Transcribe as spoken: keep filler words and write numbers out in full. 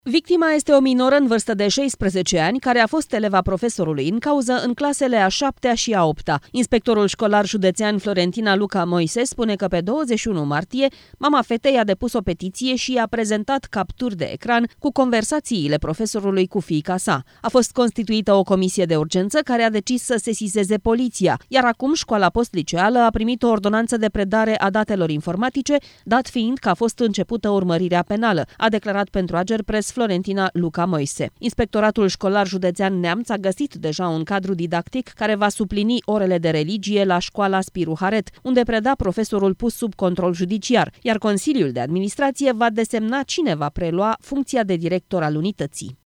Victima este o minoră în vârstă de șaisprezece ani, care a fost eleva profesorului în cauză în clasele a șaptea și a opta. Inspectorul școlar județean Florentina Luca Moise spune că pe douăzeci și unu martie, mama fetei a depus o petiție și a prezentat capturi de ecran cu conversațiile profesorului cu fiica sa. A fost constituită o comisie de urgență care a decis să sesizeze poliția, iar acum școala post-liceală a primit o ordonanță de predare a datelor informatice, dat fiind că a fost începută urmărirea penală, a declarat pentru Agerpres Florentina Luca Moise. Inspectoratul școlar județean Neamț a găsit deja un cadru didactic care va suplini orele de religie la școala Spiru Haret, unde preda profesorul pus sub control judiciar, iar Consiliul de Administrație va desemna cine va prelua funcția de director al unității.